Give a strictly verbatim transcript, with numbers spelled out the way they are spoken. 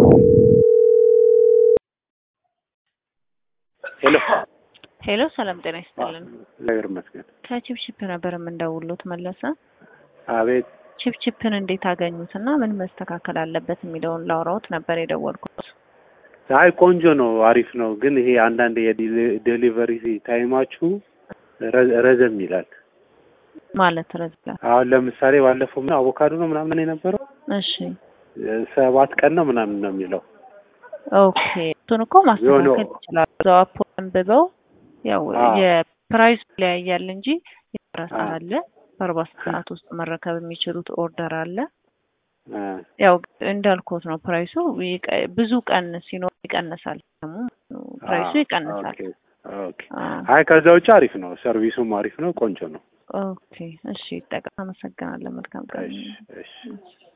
ሄሎ ሄሎ ሰላም ጤና ይስጥልን። ነገር መስገን ከቺፕቺፕ ነበር የምንደውሉት መለሰ። አቤት ቺፕቺፕን እንዴት አገኙትና ምን መስተካከል አለበት የሚለውን ላውራውት ነበር የደወልኩት። አይ ቆንጆ ነው አሪፍ ነው ግን ይሄ አንዳንድ የዴሊቨሪ ታይማችሁ ረዘም ይላል ማለት ረዘም አሁን ለምሳሌ ባለፈው ምን አቮካዶ ነው ምናምን የነበረው እሺ ሰባት ቀን ነው ምናምን ነው የሚለው ኦኬ እሱን እኮ ማስተካከል ይችላል እዛው አፖን በበው ያው የፕራይስ ላይ ያያል እንጂ የፕራይስ አለ በአርባ ሰዓት ውስጥ መረከብ የሚችሉት ኦርደር አለ ያው እንዳልኩት ነው ፕራይሱ ብዙ ቀን ሲኖር ይቀንሳል ደግሞ ፕራይሱ ይቀንሳል ኦኬ አይ ከዛው ውጭ አሪፍ ነው ሰርቪሱም አሪፍ ነው ቆንጆ ነው ኦኬ እሺ ተቀመሰግናለሁ መልካም ቀን እሺ እሺ